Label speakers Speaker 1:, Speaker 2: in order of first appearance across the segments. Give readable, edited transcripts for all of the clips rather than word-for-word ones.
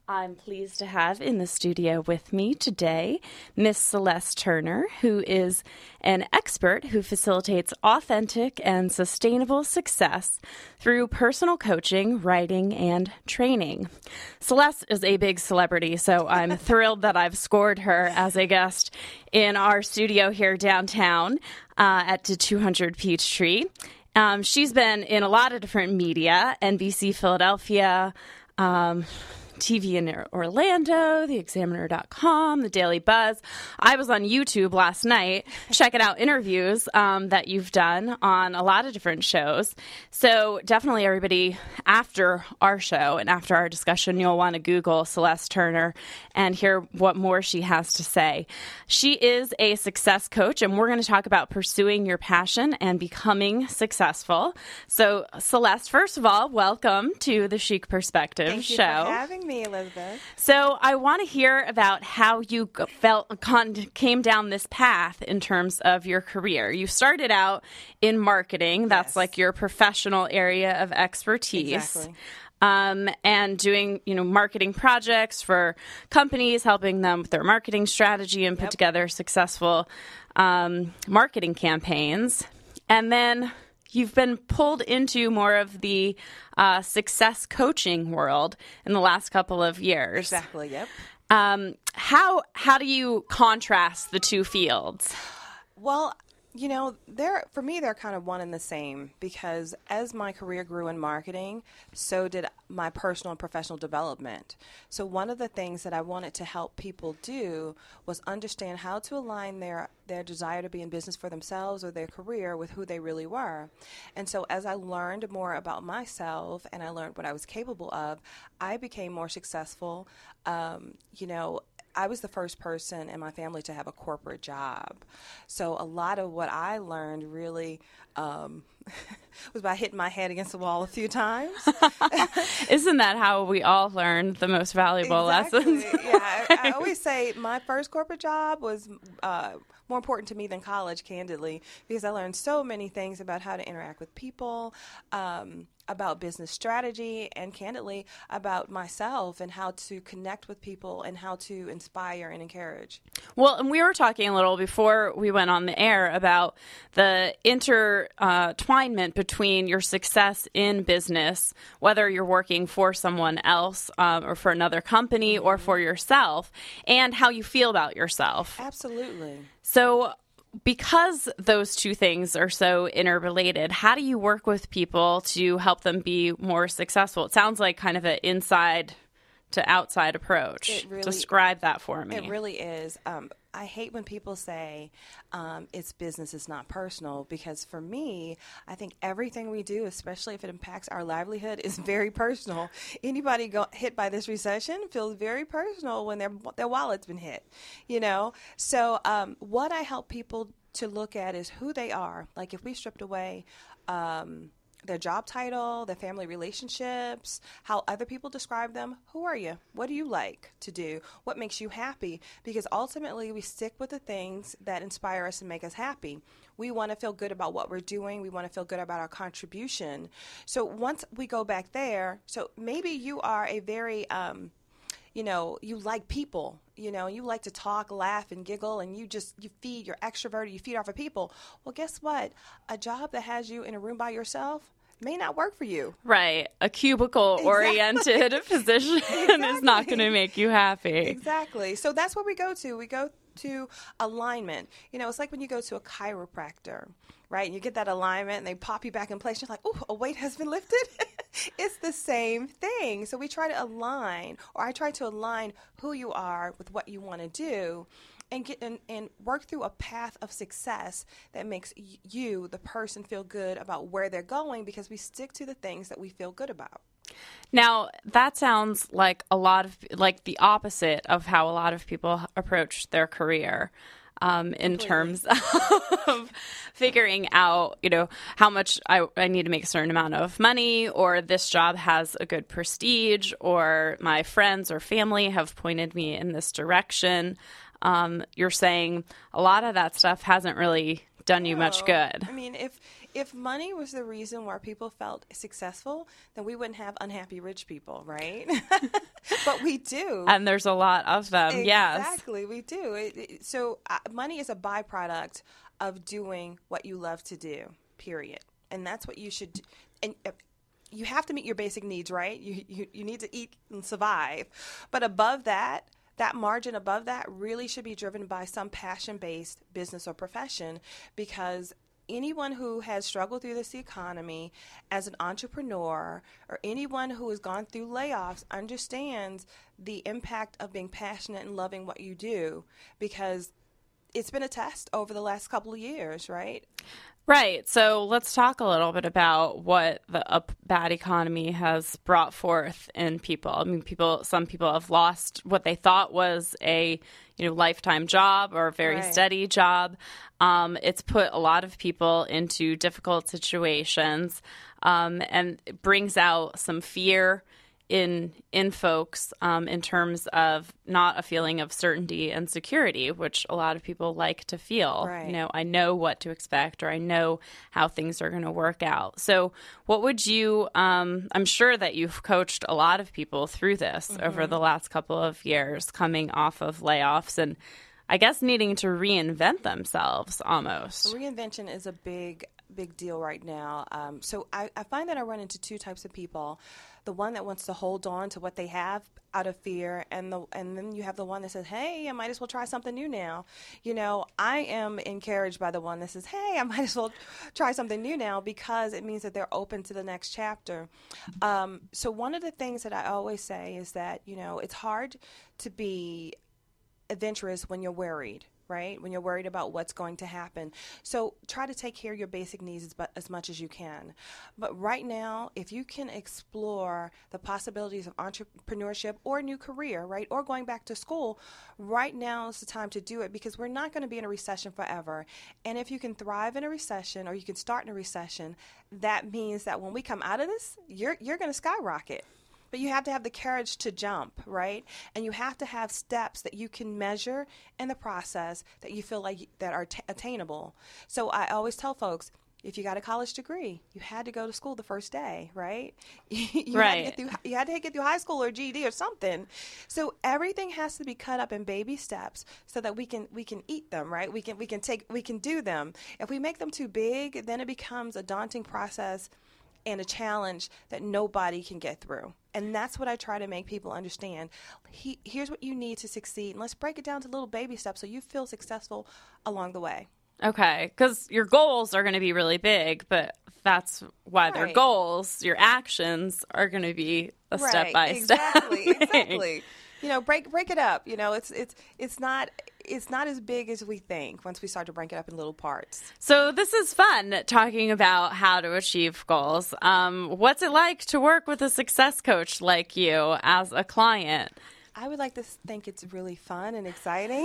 Speaker 1: I'm pleased to have in the studio with me today Miss Celeste Turner, who is an expert who facilitates authentic and sustainable success through personal coaching, writing, and training. Celeste is a big celebrity, so I'm thrilled that I've scored her as a guest in our studio here downtown at the 200 Peachtree. She's been in a lot of different media, NBC Philadelphia, TV in Orlando, theexaminer.com, the Daily Buzz. I was on YouTube last night checking out interviews that you've done on a lot of different shows. So definitely everybody, after our show and after our discussion, you'll want to Google Celeste Turner and hear what more she has to say. She is a success coach, and we're going to talk about pursuing your passion and becoming successful. So Celeste, first of all, welcome to the Chic Perspective
Speaker 2: Thank
Speaker 1: show.
Speaker 2: Thank you for having me, Elizabeth.
Speaker 1: So I want to hear about how you came down this path in terms of your career. You started out in marketing. That's like your professional area of expertise.
Speaker 2: Exactly.
Speaker 1: And doing, marketing projects for companies, helping them with their marketing strategy and put together successful marketing campaigns. And then you've been pulled into more of the success coaching world in the last couple of years.
Speaker 2: Exactly, yep.
Speaker 1: How do you contrast the two fields?
Speaker 2: Well, for me, they're kind of one and the same, because as my career grew in marketing, so did my personal and professional development. So one of the things that I wanted to help people do was understand how to align their desire to be in business for themselves or their career with who they really were. And so as I learned more about myself and I learned what I was capable of, I became more successful. I was the first person in my family to have a corporate job. So a lot of what I learned really was by hitting my head against the wall a few times.
Speaker 1: Isn't that how we all learn the most valuable lessons?
Speaker 2: Yeah, I always say my first corporate job was more important to me than college, candidly, because I learned so many things about how to interact with people, about business strategy, and candidly about myself and how to connect with people and how to inspire and encourage.
Speaker 1: Well, and we were talking a little before we went on the air about the intertwinement between your success in business, whether you're working for someone else or for another company or for yourself, and how you feel about yourself.
Speaker 2: Absolutely.
Speaker 1: So because those two things are so interrelated, how do you work with people to help them be more successful? It sounds like kind of an inside to outside approach. Describe that for me.
Speaker 2: It really is. I hate when people say it's business, it's not personal, because for me, I think everything we do, especially if it impacts our livelihood, is very personal. Anybody hit by this recession feels very personal when their wallet's been hit, So what I help people to look at is who they are. Like if we stripped away their job title, their family relationships, how other people describe them. Who are you? What do you like to do? What makes you happy? Because ultimately we stick with the things that inspire us and make us happy. We want to feel good about what we're doing. We want to feel good about our contribution. So once we go back there, so maybe you are a very, you like people, you like to talk, laugh, and giggle, and you're extroverted, you feed off of people. Well, guess what? A job that has you in a room by yourself may not work for you.
Speaker 1: Right. A cubicle-oriented position is not going to make you happy.
Speaker 2: Exactly. So that's what we go to. We go to alignment. It's like when you go to a chiropractor, right? And you get that alignment and they pop you back in place. You're like, oh, a weight has been lifted. It's the same thing. So we try to align, or I try to align who you are with what you want to do, and get and work through a path of success that makes you, the person, feel good about where they're going, because we stick to the things that we feel good about.
Speaker 1: Now, that sounds like the opposite of how a lot of people approach their career. In terms of figuring out, how much I need to make a certain amount of money, or this job has a good prestige, or my friends or family have pointed me in this direction. You're saying a lot of that stuff hasn't really done you much good.
Speaker 2: I mean, if money was the reason why people felt successful, then we wouldn't have unhappy rich people, right? But we do.
Speaker 1: And there's a lot of them, yes.
Speaker 2: Exactly, we do. So money is a byproduct of doing what you love to do, period. And that's what you should do. And you have to meet your basic needs, right? You need to eat and survive. But above that, that margin above that really should be driven by some passion-based business or profession, because anyone who has struggled through this economy as an entrepreneur, or anyone who has gone through layoffs, understands the impact of being passionate and loving what you do, because it's been a test over the last couple of years, right?
Speaker 1: Right. So let's talk a little bit about what the bad economy has brought forth in people. I mean, some people have lost what they thought was a lifetime job or a very steady job. It's put a lot of people into difficult situations, and it brings out some fear in folks, in terms of not a feeling of certainty and security, which a lot of people like to feel.
Speaker 2: Right.
Speaker 1: I know what to expect, or I know how things are going to work out. So what would you, I'm sure that you've coached a lot of people through this over the last couple of years, coming off of layoffs and I guess needing to reinvent themselves almost.
Speaker 2: Reinvention is a big deal right now. So I find that I run into two types of people. The one that wants to hold on to what they have out of fear, and then you have the one that says, hey, I might as well try something new now. I am encouraged by the one that says, hey, I might as well try something new now, because it means that they're open to the next chapter. So one of the things that I always say is that, it's hard to be adventurous when you're worried, right? When you're worried about what's going to happen. So try to take care of your basic needs as much as you can. But right now, if you can explore the possibilities of entrepreneurship or a new career, right, or going back to school, right now is the time to do it, because we're not going to be in a recession forever. And if you can thrive in a recession, or you can start in a recession, that means that when we come out of this, you're going to skyrocket. But you have to have the courage to jump, right? And you have to have steps that you can measure in the process that you feel like that are attainable. So I always tell folks, if you got a college degree, you had to go to school the first day, right? You had to get through high school or GED or something. So everything has to be cut up in baby steps so that we can eat them, right? We can do them. If we make them too big, then it becomes a daunting process and a challenge that nobody can get through. And that's what I try to make people understand. Here's what you need to succeed. And let's break it down to little baby steps so you feel successful along the way.
Speaker 1: Okay, because your goals are going to be really big, but that's why they're goals. Your actions are going to be a step by step.
Speaker 2: Exactly. Break it up. It's not as big as we think once we start to break it up in little parts.
Speaker 1: So this is fun, talking about how to achieve goals. What's it like to work with a success coach like you as a client?
Speaker 2: I would like to think it's really fun and exciting.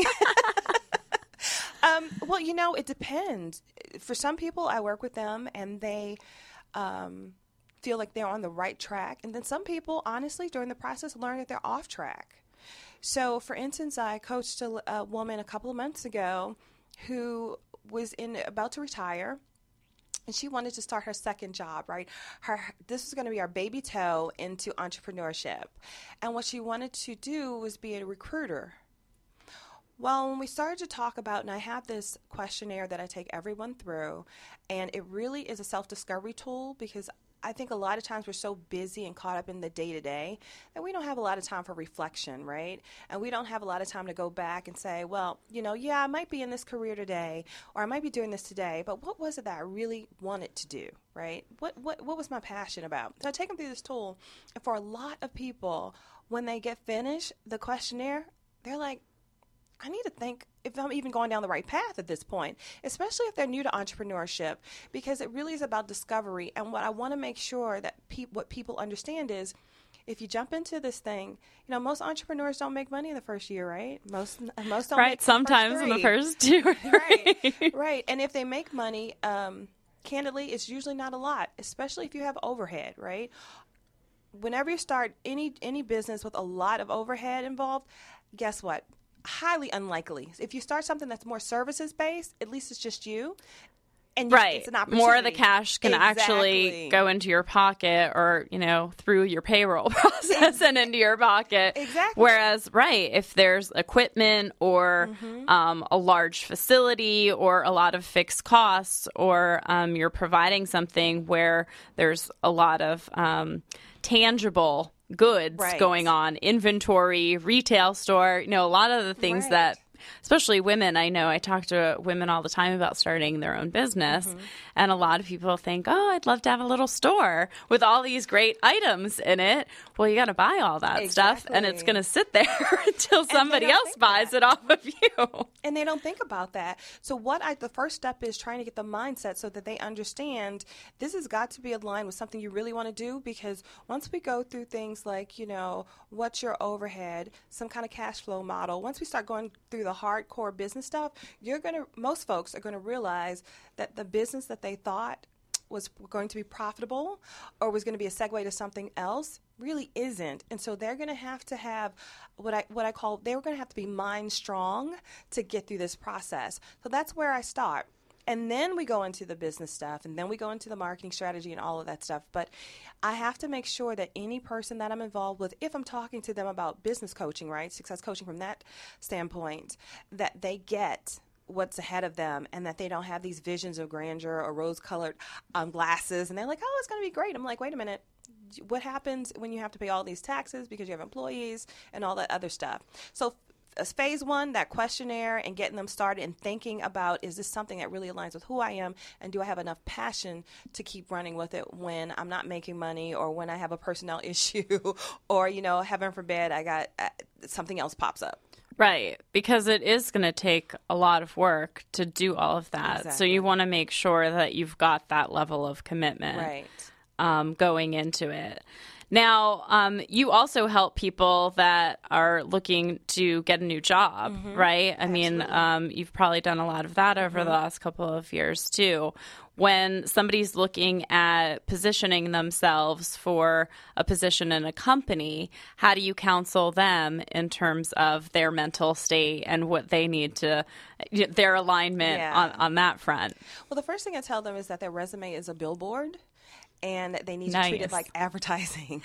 Speaker 2: Well, it depends. For some people, I work with them and they feel like they're on the right track. And then some people, honestly, during the process, learn that they're off track. So, for instance, I coached a woman a couple of months ago who was about to retire, and she wanted to start her second job, right? This was going to be our baby toe into entrepreneurship. And what she wanted to do was be a recruiter. Well, when we started to talk about, and I have this questionnaire that I take everyone through, and it really is a self-discovery tool, because I think a lot of times we're so busy and caught up in the day-to-day that we don't have a lot of time for reflection, right? And we don't have a lot of time to go back and say, well, I might be in this career today, or I might be doing this today, but what was it that I really wanted to do, right? What was my passion about? So I take them through this tool, and for a lot of people, when they get finished the questionnaire, they're like, I need to think if I'm even going down the right path at this point, especially if they're new to entrepreneurship, because it really is about discovery. And what I want to make sure that what people understand is, if you jump into this thing, most entrepreneurs don't make money in the first year, right? Most don't.
Speaker 1: Right. Sometimes in the first 2 or 3.
Speaker 2: Right. And if they make money, candidly, it's usually not a lot, especially if you have overhead, right? Whenever you start any business with a lot of overhead involved, guess what? Highly unlikely. If you start something that's more services based, at least it's just you. And
Speaker 1: right.
Speaker 2: It's an opportunity.
Speaker 1: More of the cash can actually go into your pocket or, through your payroll process and into your pocket.
Speaker 2: Exactly.
Speaker 1: Whereas, right, if there's equipment or a large facility or a lot of fixed costs or you're providing something where there's a lot of tangible goods going on, inventory, retail store, a lot of the things that, especially women, I know I talk to women all the time about starting their own business, and a lot of people think, oh, I'd love to have a little store with all these great items in it. Well, you got to buy all that stuff, and it's going to sit there until somebody else buys it off of you.
Speaker 2: And they don't think about that. So the first step is trying to get the mindset so that they understand this has got to be aligned with something you really want to do, because once we go through things like, what's your overhead, some kind of cash flow model, once we start going through the hardcore business stuff, most folks are going to realize that the business that they thought was going to be profitable or was going to be a segue to something else really isn't. And so they're going to have what I call, they're going to have to be mind strong to get through this process. So that's where I start. And then we go into the business stuff, and then we go into the marketing strategy and all of that stuff. But I have to make sure that any person that I'm involved with, if I'm talking to them about business coaching, right, success coaching from that standpoint, that they get what's ahead of them and that they don't have these visions of grandeur or rose-colored glasses. And they're like, oh, it's going to be great. I'm like, wait a minute. What happens when you have to pay all these taxes because you have employees and all that other stuff? So phase one, that questionnaire and getting them started and thinking about, is this something that really aligns with who I am, and do I have enough passion to keep running with it when I'm not making money or when I have a personnel issue or, heaven forbid, I got something else pops up.
Speaker 1: Right, because it is going to take a lot of work to do all of that.
Speaker 2: Exactly.
Speaker 1: So you want to make sure that you've got that level of commitment going into it. Now, you also help people that are looking to get a new job, right? I mean, you've probably done a lot of that over the last couple of years, too. When somebody's looking at positioning themselves for a position in a company, how do you counsel them in terms of their mental state and what they need to, their alignment on that front?
Speaker 2: Well, the first thing I tell them is that their resume is a billboard, and they need to treat it like advertising.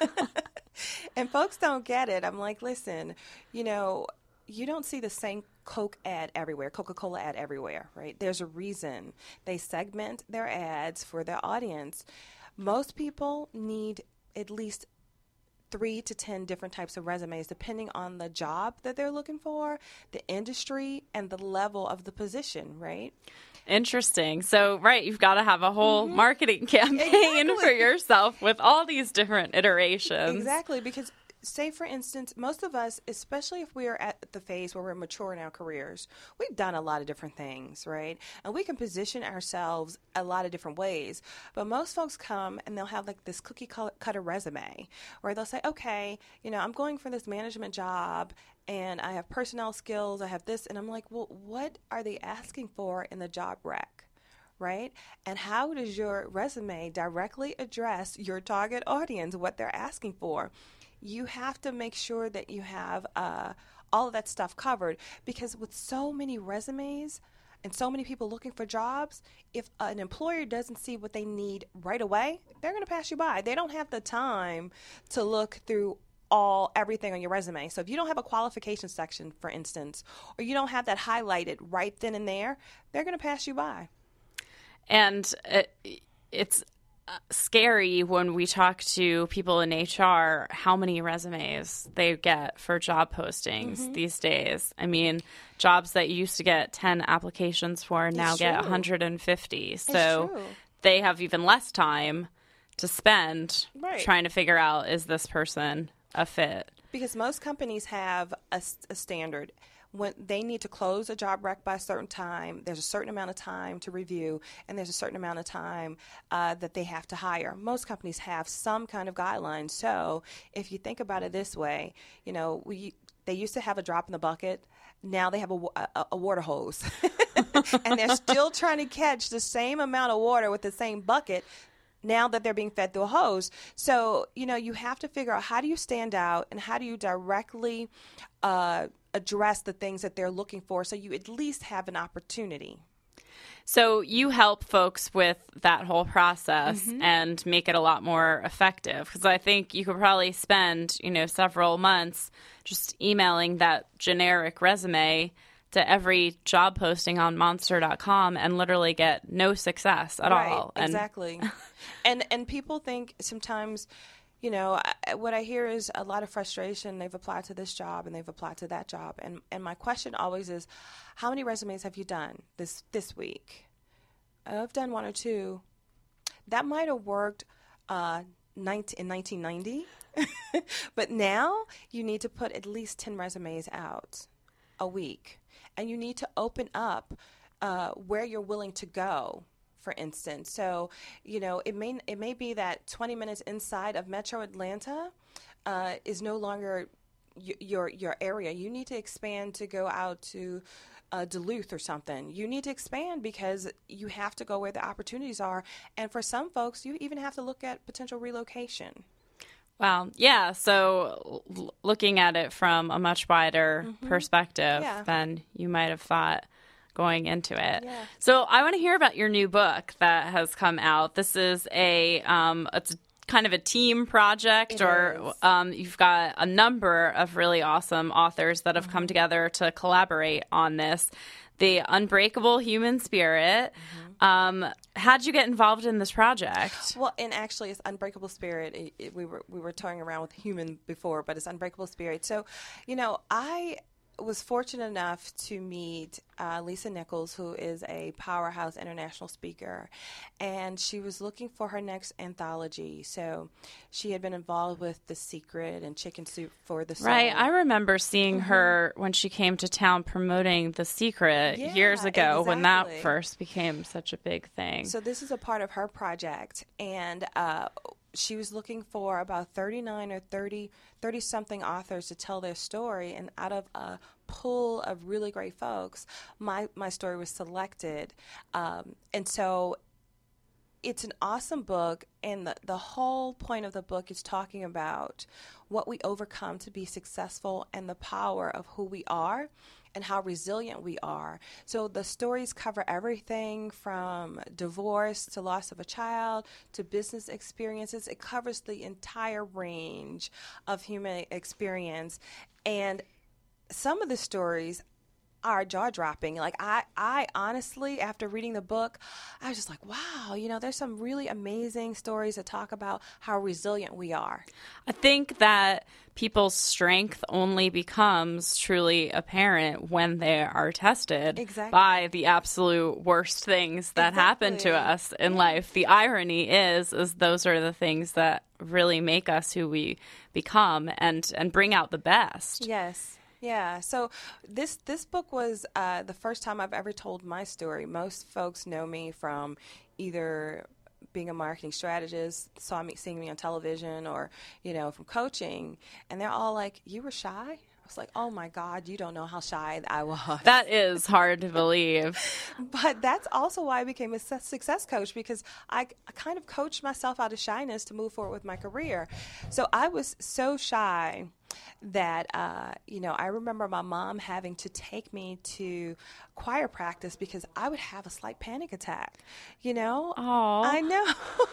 Speaker 2: And folks don't get it. I'm like, listen, you don't see the same Coke ad everywhere, Coca-Cola ad everywhere, right? There's a reason they segment their ads for their audience. Most people need at least 3 to 10 different types of resumes, depending on the job that they're looking for, the industry, and the level of the position, right?
Speaker 1: Interesting. So, right, you've got to have a whole marketing campaign for yourself with all these different iterations.
Speaker 2: Exactly, because say, for instance, most of us, especially if we are at the phase where we're mature in our careers, we've done a lot of different things, right? And we can position ourselves a lot of different ways. But most folks come and they'll have like this cookie cutter resume where they'll say, okay, I'm going for this management job and I have personnel skills, I have this. And I'm like, well, what are they asking for in the job rec? Right? And how does your resume directly address your target audience, what they're asking for? You have to make sure that you have all of that stuff covered, because with so many resumes and so many people looking for jobs, if an employer doesn't see what they need right away, they're going to pass you by. They don't have the time to look through everything on your resume. So if you don't have a qualification section, for instance, or you don't have that highlighted right then and there, they're going to pass you by. And
Speaker 1: it's scary when we talk to people in HR how many resumes they get for job postings these days. I mean, jobs that you used to get 10 applications for now get 150. So they have even less time to spend trying to figure out, is this person a fit?
Speaker 2: Because most companies have a standard. When they need to close a job rec by a certain time, there's a certain amount of time to review, and there's a certain amount of time that they have to hire. Most companies have some kind of guideline. So if you think about it this way, they used to have a drop in the bucket. Now they have a water hose. And they're still trying to catch the same amount of water with the same bucket now that they're being fed through a hose. So, you have to figure out, how do you stand out and how do you directly address the things that they're looking for so you at least have an opportunity.
Speaker 1: So you help folks with that whole process and make it a lot more effective, because I think you could probably spend, several months just emailing that generic resume to every job posting on monster.com and literally get no success at all.
Speaker 2: Exactly. And people think sometimes, what I hear is a lot of frustration. They've applied to this job and they've applied to that job. And my question always is, how many resumes have you done this week? I've done 1 or 2. That might have worked in 1990. But now you need to put at least 10 resumes out a week. And you need to open up where you're willing to go, for instance. So, it may be that 20 minutes inside of Metro Atlanta is no longer your area. You need to expand to go out to Duluth or something. You need to expand because you have to go where the opportunities are. And for some folks, you even have to look at potential relocation.
Speaker 1: Wow. Yeah. So looking at it from a much wider perspective than you might have thought going into it.
Speaker 2: Yeah.
Speaker 1: So I want to hear about your new book that has come out. This is it's kind of a team project, you've got a number of really awesome authors that have come together to collaborate on this. The Unbreakable Human Spirit. How'd you get involved in this project?
Speaker 2: Well, and actually, it's Unbreakable Spirit. We were toying around with human before, but it's Unbreakable Spirit. So, I was fortunate enough to meet Lisa Nichols, who is a powerhouse international speaker, and she was looking for her next anthology. So she had been involved with The Secret and Chicken Soup for the Soul.
Speaker 1: Right. I remember seeing her when she came to town promoting The Secret years ago when that first became such a big thing.
Speaker 2: So this is a part of her project, and she was looking for about 39 or 30-something authors to tell their story, and out of a pool of really great folks, my story was selected. And so it's an awesome book, and the whole point of the book is talking about what we overcome to be successful and the power of who we are and how resilient we are. So the stories cover everything from divorce to loss of a child to business experiences. It covers the entire range of human experience. And some of the stories are jaw-dropping. Like, I honestly, after reading the book, I was just like, wow, there's some really amazing stories that talk about how resilient we are.
Speaker 1: I think that people's strength only becomes truly apparent when they are tested by the absolute worst things that happen to us in life. The irony is those are the things that really make us who we become and bring out the best.
Speaker 2: Yes. Yeah, so this book was the first time I've ever told my story. Most folks know me from either being a marketing strategist, seeing me on television, or, from coaching, and they're all like, "You were shy?" I was like, "Oh my God, you don't know how shy I was."
Speaker 1: That is hard to believe.
Speaker 2: But that's also why I became a success coach, because I kind of coached myself out of shyness to move forward with my career. So I was so shy that, I remember my mom having to take me to choir practice because I would have a slight panic attack, Aww. I know.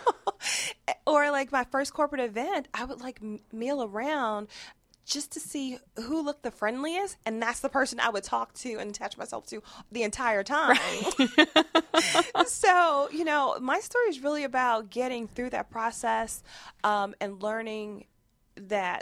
Speaker 2: Or like my first corporate event, I would meal around just to see who looked the friendliest, and that's the person I would talk to and attach myself to the entire time. Right. So, my story is really about getting through that process and learning that,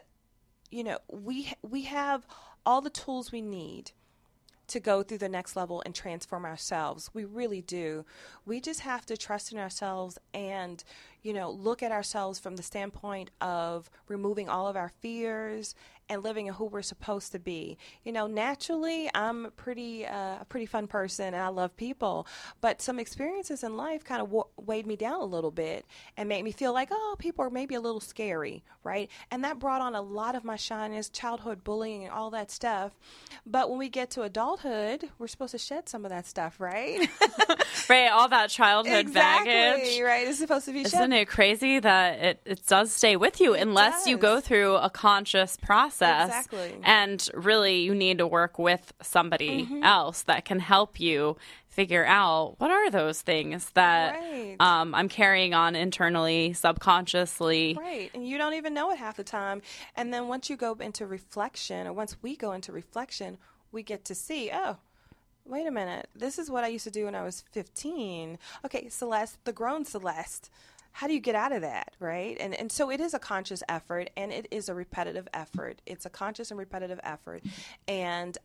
Speaker 2: we have all the tools we need to go through the next level and transform ourselves. We really do. We just have to trust in ourselves and, look at ourselves from the standpoint of removing all of our fears and living who we're supposed to be. Naturally, I'm a pretty fun person, and I love people. But some experiences in life kind of weighed me down a little bit and made me feel like, oh, people are maybe a little scary, right? And that brought on a lot of my shyness, childhood bullying, and all that stuff. But when we get to adulthood, we're supposed to shed some of that stuff, right?
Speaker 1: Right, all that childhood baggage.
Speaker 2: Right? It's supposed to be shed.
Speaker 1: Isn't it crazy that it does stay with you unless you go through a conscious process?
Speaker 2: Exactly.
Speaker 1: And really, you need to work with somebody else that can help you figure out what are those things that
Speaker 2: Right.
Speaker 1: I'm carrying on internally, subconsciously.
Speaker 2: Right. And you don't even know it half the time. And then once you go into reflection, or once we go into reflection, we get to see, oh, wait a minute, this is what I used to do when I was 15. Okay, Celeste, the grown Celeste. How do you get out of that, right? And so it is a conscious effort, and it is a repetitive effort. It's a conscious and repetitive effort. And,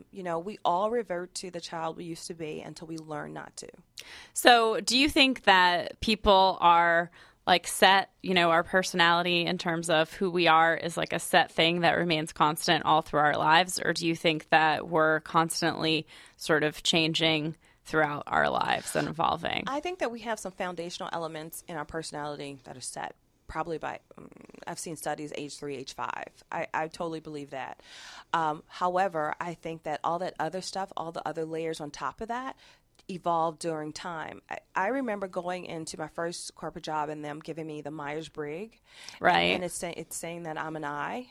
Speaker 2: we all revert to the child we used to be until we learn not to.
Speaker 1: So do you think that people are like set, our personality in terms of who we are is like a set thing that remains constant all through our lives? Or do you think that we're constantly sort of changing throughout our lives and evolving?
Speaker 2: I think that we have some foundational elements in our personality that are set probably by, I've seen studies age 3, age 5. I totally believe that. However, I think that all that other stuff, all the other layers on top of that, evolved during time. I remember going into my first corporate job and them giving me the Myers-Briggs.
Speaker 1: Right.
Speaker 2: And it's saying that I'm an I.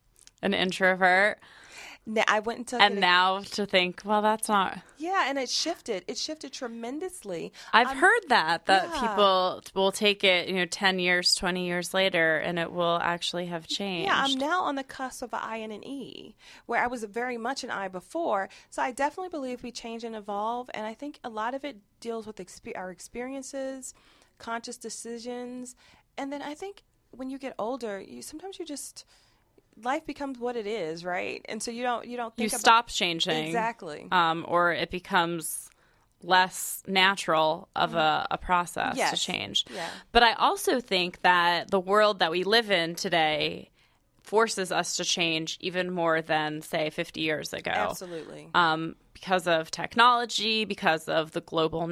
Speaker 1: An introvert.
Speaker 2: Now, I went and took
Speaker 1: And
Speaker 2: it.
Speaker 1: now to think, well, that's not.
Speaker 2: Yeah, and it shifted. It shifted tremendously.
Speaker 1: I've heard that
Speaker 2: yeah.
Speaker 1: people will take it, 10 years, 20 years later, and it will actually have changed.
Speaker 2: Yeah, I'm now on the cusp of an I and an E, where I was very much an I before. So I definitely believe we change and evolve, and I think a lot of it deals with our experiences, conscious decisions, and then I think when you get older, sometimes you just life becomes what it is, right? And so you don't think
Speaker 1: you
Speaker 2: about,
Speaker 1: stop changing.
Speaker 2: Exactly.
Speaker 1: Or it becomes less natural of a process
Speaker 2: Yes.
Speaker 1: to change.
Speaker 2: Yeah.
Speaker 1: But I also think that the world that we live in today forces us to change even more than, say, 50 years ago.
Speaker 2: Absolutely.
Speaker 1: Because of technology, because of the global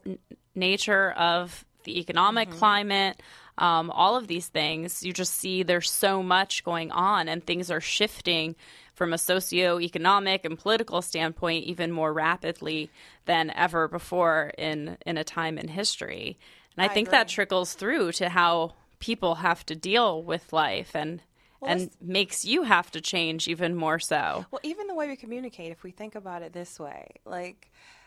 Speaker 1: nature of the economic climate, all of these things, you just see there's so much going on and things are shifting from a socioeconomic and political standpoint even more rapidly than ever before in a time in history. And I think
Speaker 2: agree.
Speaker 1: that trickles through to how people have to deal with life and makes you have to change even more so.
Speaker 2: Well, even the way we communicate, if we think about it this way, like,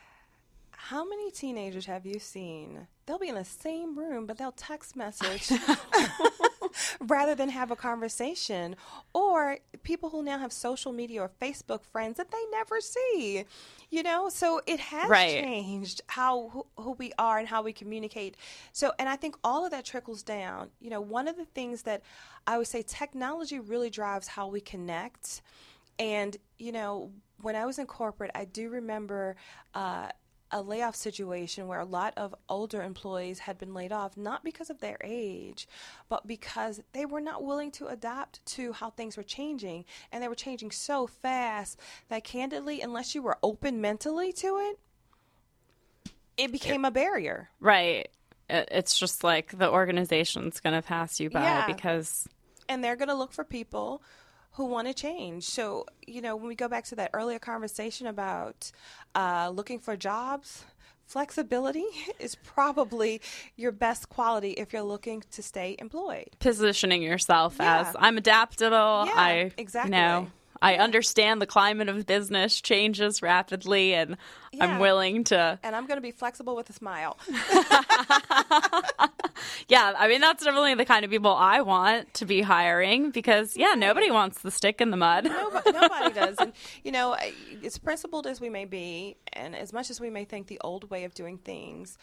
Speaker 2: how many teenagers have you seen? They'll be in the same room, but they'll text message rather than have a conversation. Or people who now have social media or Facebook friends that they never see. So it has changed how who we are and how we communicate. So, and I think all of that trickles down. One of the things that I would say technology really drives how we connect. And, when I was in corporate, I do remember a layoff situation where a lot of older employees had been laid off, not because of their age, but because they were not willing to adapt to how things were changing. And they were changing so fast that candidly, unless you were open mentally to it, it became a barrier.
Speaker 1: Right. It's just like the organization's going to pass you by
Speaker 2: Yeah.
Speaker 1: because...
Speaker 2: And they're going to look for people who want to change. So, when we go back to that earlier conversation about looking for jobs, flexibility is probably your best quality if you're looking to stay employed.
Speaker 1: Positioning yourself
Speaker 2: Yeah.
Speaker 1: as I'm adaptable.
Speaker 2: Yeah, exactly.
Speaker 1: I understand the climate of business changes rapidly and
Speaker 2: Yeah.
Speaker 1: I'm willing to.
Speaker 2: And I'm going to be flexible with a smile.
Speaker 1: Yeah, I mean, that's definitely the kind of people I want to be hiring because, nobody wants the stick in the mud.
Speaker 2: Nobody does. And, as principled as we may be, and as much as we may think the old way of doing things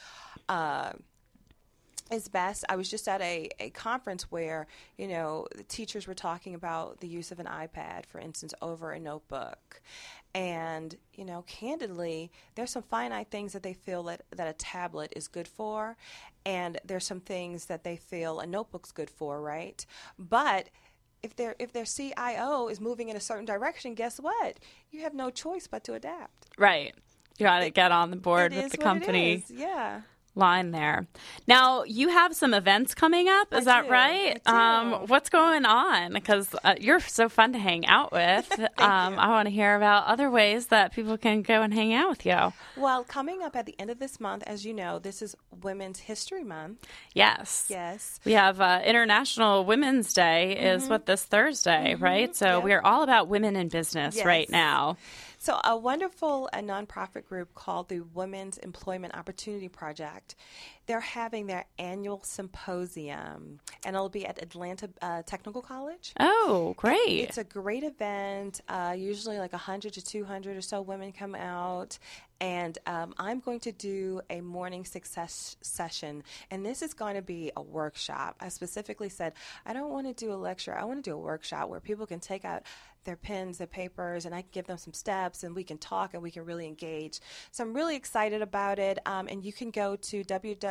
Speaker 2: is best. I was just at a conference where, the teachers were talking about the use of an iPad, for instance, over a notebook. And, candidly, there's some finite things that they feel that a tablet is good for, and there's some things that they feel a notebook's good for, right? But if their CIO is moving in a certain direction, guess what? You have no choice but to adapt.
Speaker 1: Right. You got to get on the board with the company.
Speaker 2: Yeah.
Speaker 1: line there. Now, you have some events coming up. Is that right?
Speaker 2: I do.
Speaker 1: What's going on? Because you're so fun to hang out with. I want to hear about other ways that people can go and hang out with you.
Speaker 2: Well, coming up at the end of this month, as you know, this is Women's History Month.
Speaker 1: Yes.
Speaker 2: Yes.
Speaker 1: We have International Women's Day is this Thursday, right? So we are all about women in business right now.
Speaker 2: So a wonderful nonprofit group called the Women's Employment Opportunity Project, they're having their annual symposium, and it'll be at Atlanta Technical College.
Speaker 1: Oh, great.
Speaker 2: It's a great event. Usually like 100 to 200 or so women come out, and I'm going to do a morning success session, and this is going to be a workshop. I specifically said, I don't want to do a lecture. I want to do a workshop where people can take out their pens, their papers, and I can give them some steps, and we can talk, and we can really engage. So I'm really excited about it, and you can go to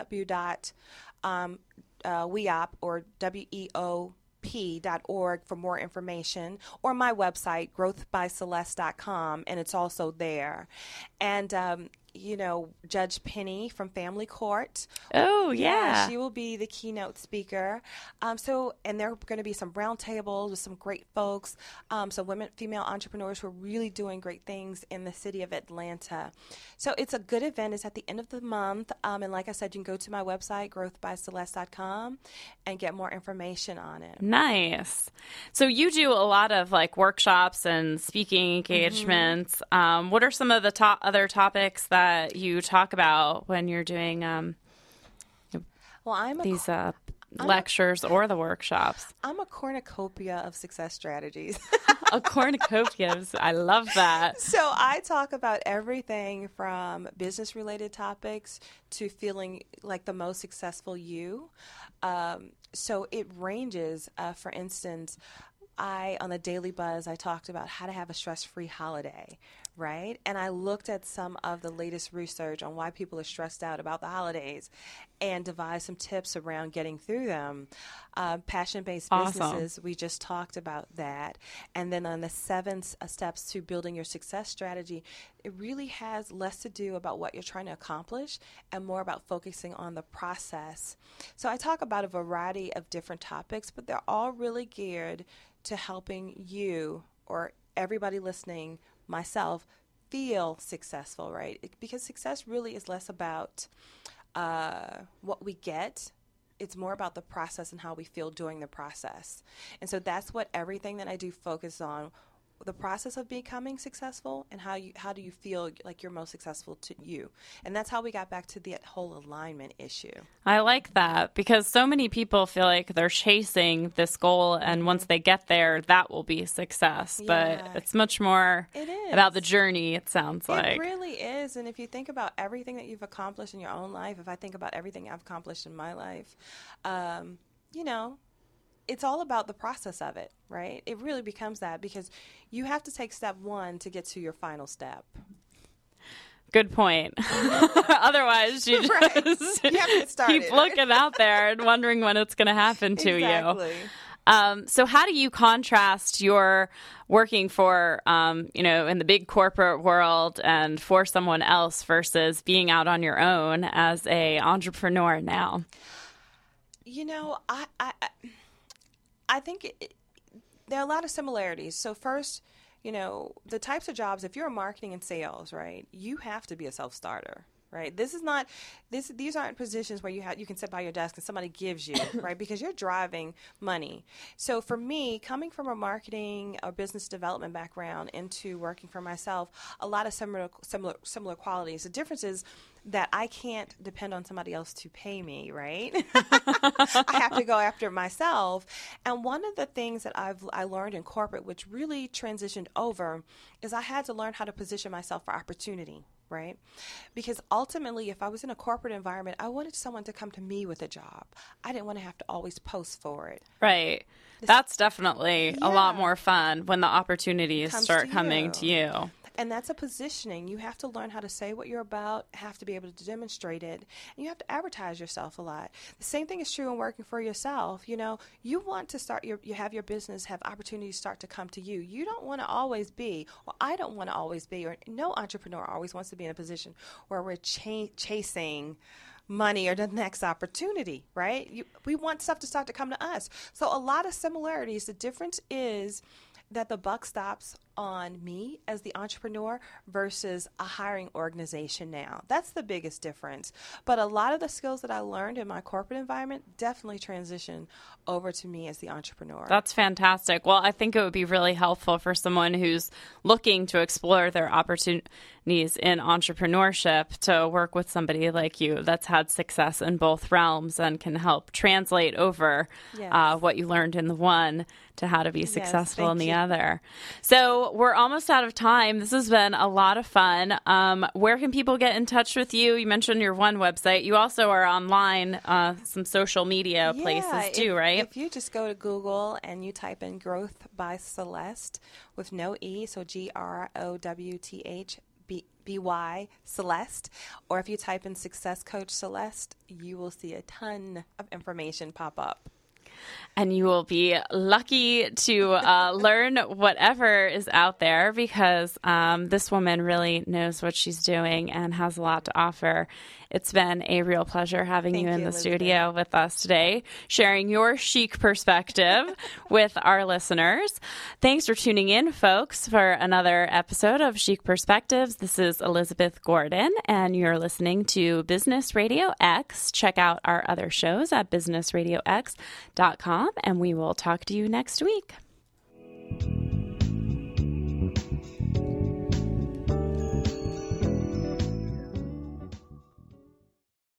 Speaker 2: www.weop or WEOP.org for more information, or my website, growthbyceleste.com, and it's also there. And Judge Penny from Family Court.
Speaker 1: Oh, yeah.
Speaker 2: She will be the keynote speaker. And there are going to be some roundtables with some great folks, some female entrepreneurs who are really doing great things in the city of Atlanta. So it's a good event. It's at the end of the month. And like I said, you can go to my website, growthbyceleste.com, and get more information on it.
Speaker 1: Nice. So you do a lot of like workshops and speaking engagements. What are some of the other topics that you talk about when you're doing these lectures or the workshops?
Speaker 2: I'm a cornucopia of success strategies.
Speaker 1: A cornucopia. I love that.
Speaker 2: So I talk about everything from business-related topics to feeling like the most successful you. So it ranges. For instance, on the Daily Buzz, I talked about how to have a stress-free holiday, right? And I looked at some of the latest research on why people are stressed out about the holidays and devised some tips around getting through them. Passion-based businesses, we just talked about that. And then on the 7 steps to building your success strategy, it really has less to do about what you're trying to accomplish and more about focusing on the process. So I talk about a variety of different topics, but they're all really geared to helping you or everybody listening, myself, feel successful, right? Because success really is less about what we get. It's more about the process and how we feel during the process. And so that's what everything that I do focus on, the process of becoming successful and how do you feel like you're most successful to you. And that's how we got back to the whole alignment issue.
Speaker 1: I like that because so many people feel like they're chasing this goal and once they get there, that will be success. But it's much more about the journey, it sounds like.
Speaker 2: It really is. And if you think about everything that you've accomplished in your own life, if I think about everything I've accomplished in my life, it's all about the process of it, right? It really becomes that because you have to take step 1 to get to your final step.
Speaker 1: Good point. Otherwise, you just keep looking out there and wondering when it's going to happen to you. So how do you contrast your working for, in the big corporate world and for someone else versus being out on your own as a entrepreneur now?
Speaker 2: I think there are a lot of similarities. So first, the types of jobs, if you're in marketing and sales, right, you have to be a self-starter, right? These aren't positions where you can sit by your desk and somebody gives you, right, because you're driving money. So for me, coming from a marketing or business development background into working for myself, a lot of similar qualities. The difference is that I can't depend on somebody else to pay me, right? I have to go after it myself. And one of the things that I learned in corporate, which really transitioned over, is I had to learn how to position myself for opportunity, right? Because ultimately, if I was in a corporate environment, I wanted someone to come to me with a job. I didn't want to have to always post for it.
Speaker 1: Right. That's definitely a lot more fun when the opportunities start coming to you.
Speaker 2: And that's a positioning. You have to learn how to say what you're about, have to be able to demonstrate it, and you have to advertise yourself a lot. The same thing is true in working for yourself. You want to start you have your business, have opportunities start to come to you. You don't want to always be, or I don't want to always be, or no entrepreneur always wants to be in a position where we're chasing money or the next opportunity, right? We want stuff to start to come to us. So a lot of similarities. The difference is that the buck stops on me as the entrepreneur versus a hiring organization now. That's the biggest difference. But a lot of the skills that I learned in my corporate environment definitely transition over to me as the entrepreneur.
Speaker 1: That's fantastic. Well, I think it would be really helpful for someone who's looking to explore their opportunities in entrepreneurship to work with somebody like you that's had success in both realms and can help translate over what you learned in the one to how to be successful in the other. So we're almost out of time. This has been a lot of fun. Where can people get in touch with you? You mentioned your one website. You also are online, some social media places too, right?
Speaker 2: If you just go to Google and you type in Growth by Celeste with no E, so GROWTHBY Celeste, or if you type in Success Coach Celeste, you will see a ton of information pop up.
Speaker 1: And you will be lucky to learn whatever is out there because this woman really knows what she's doing and has a lot to offer. It's been a real pleasure having you in the studio with us today, sharing your chic perspective with our listeners. Thanks for tuning in, folks, for another episode of Chic Perspectives. This is Elizabeth Gordon, and you're listening to Business Radio X. Check out our other shows at businessradiox.com, and we will talk to you next week.